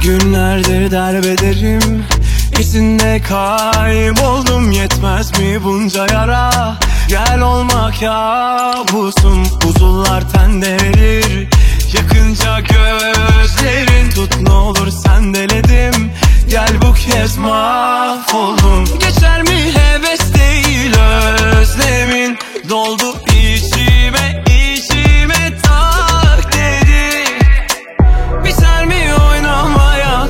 Günlerdir derbederim, İçinde kayboldum, yetmez mi bunca yara? Gel olma kabusum, buzullar tende erir. Yakınca gözlerin tut, ne olur sendeledim. Gel bu kez mahvoldum. Geçer mi heves değil özlemin, doldu içime içime tak dedi. Biter mi oynamaya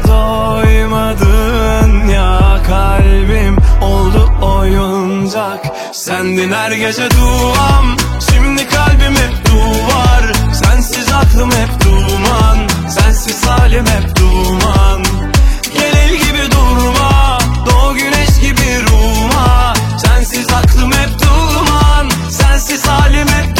doymadın ya, kalbim oldu oyuncak. Sendin her gece duam, şimdi kalbim hep duvar. Sensiz aklım hep duman, sensiz halim hep duman. Gel el gibi durma, doğu güneş gibi ruhuma. Sensiz aklım hep duman, sensiz halim hep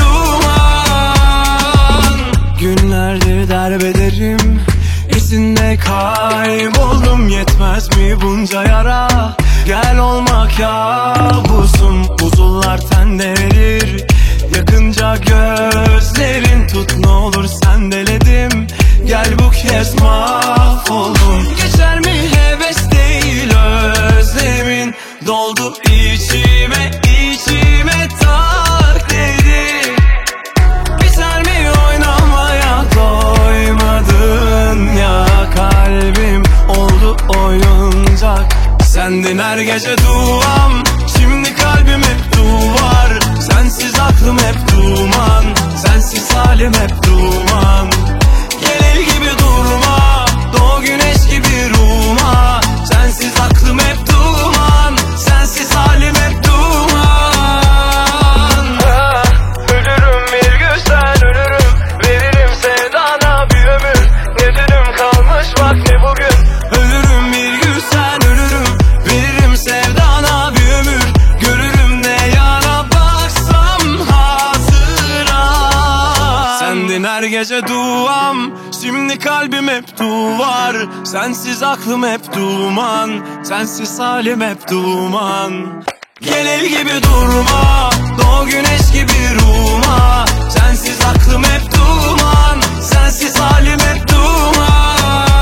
duman. Günlerdir derbederim, İçinde kayboldum, yetmez mi bunca yara? Gel olma kabusum, buzullar tende erir. Yakınca gözlerin tut, ne olur sendeledim. Gel bu kez mahvoldum. Geçer mi heves değil özlemin, doldu içime içime tak dedi. Biter mi oynamaya doymadın ya, kalbim oldu oyuncak. Sendin her gece duam, şimdi kalbim hep duvar. Sensiz aklım hep duman, sensiz halim hep duman. Gel el gibi durma, doğu güneş gibi ruhuma. Sensiz aklım hep duman, sensiz halim hep duman. Ölürüm bir gün sen ölürüm, veririm sevdana bir ömür. Ne dünüm kalmış bak ne bugün. Ölürüm bir gün sen ölürüm, veririm sevdana bir ömür. Görürüm ne yana baksam hatıra. Sendin her gece duam, şimdi kalbim hep duvar. Sensiz aklım hep duman, sensiz halim hep duman. Gel el gibi durma, doğu güneş gibi ruhuma. Sensiz aklım hep duman, sensiz halim hep duman.